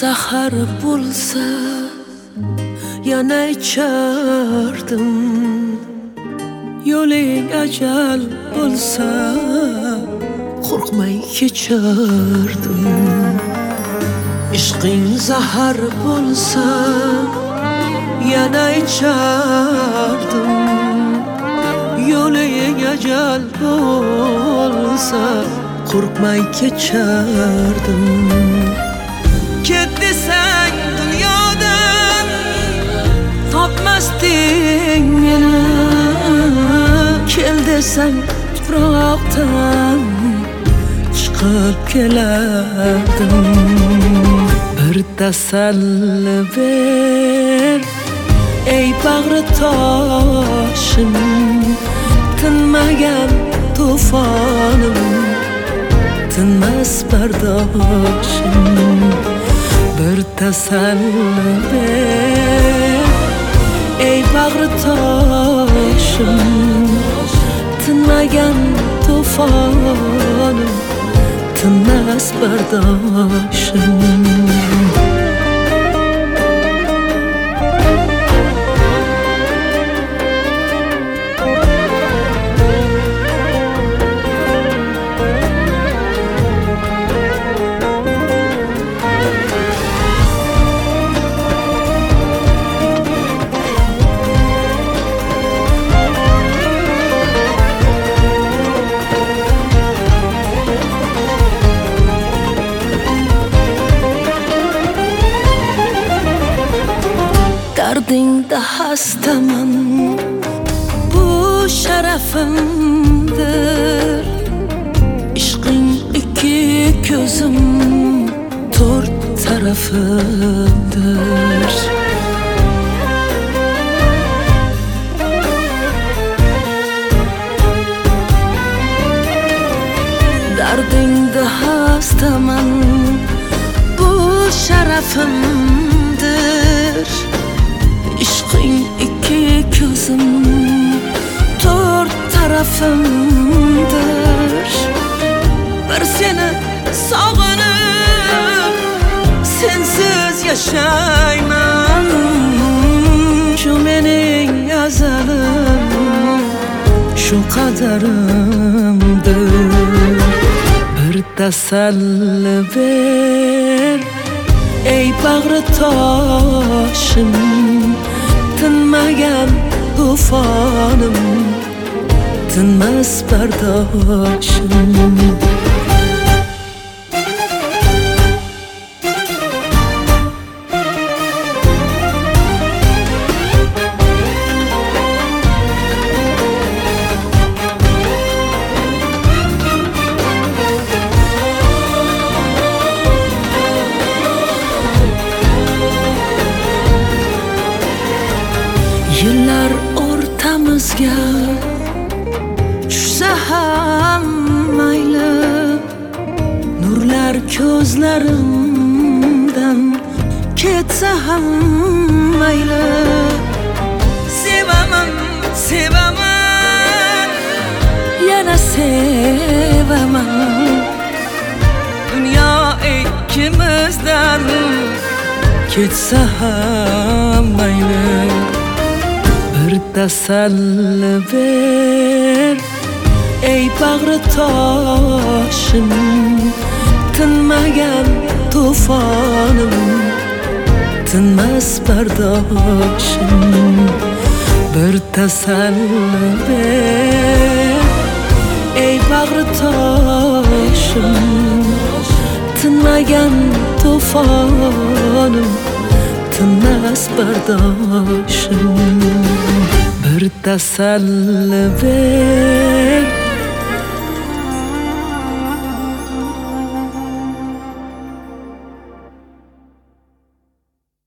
sahar bo'lsa yana ichardim, yo'ling ajal bo'lsa qo'rqmay kechardim. Ishqing zahar bo'lsa yana ichardim, yo'ling ajal bo'lsa qo'rqmay kechardim. Ket desang dunyodan topmasding meni, kel desang tuproqdan chiqib kelardim. Bir tasalli ber ey bag'ri toshim, tinmagan to'fonim, tinmas bardoshim. Bir tasalli ber ey bag'ri toshim, tinmagan to'fonim, tinmas bardoshim. Dardingda hastaman, bu sharafimdir. Ishqing ikki ko'zim, to'rt tarafimdir. Dardingda hastaman, bu sharafimdir. Ishqing ikki ko'zim, to'rt tarafimdir. Bir seni sog'inib, sensiz yashayman. Shu mening azalim, shu qadarimdir. Bir tasalli ber ey bag'ri toshim, tinmagan to'fonim, tinmas bardoshim. Yillar o'rtamizga tushsa ham mayli, nurlar ko'zlarimdan ketsa ham mayli. Sevaman, sevaman, yana sevaman. Dunyo ikkimizdan ketsa ham mayli. Bir tasalli ber ey bag'ri toshim, tinmagan to'fonim, tinmas bardoshim. Bir tasalli ber ey bag'ri toshim, tinmagan to'fonim, tinmas bardoshim. Bir tasalli ber